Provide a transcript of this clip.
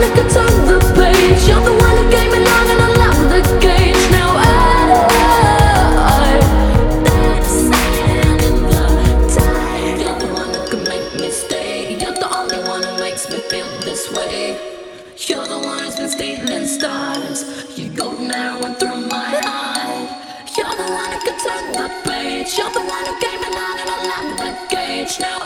who could turn the page. You're the one who came along and unlocked the cage. Now I dance in the tide. You're the one who could make me stay. You're the only one who makes me feel this way. You're the one who's been stealing stars. You go narrowing through my heart. You're the one who could turn the page. You're the one who came along and unlocked the cage. Now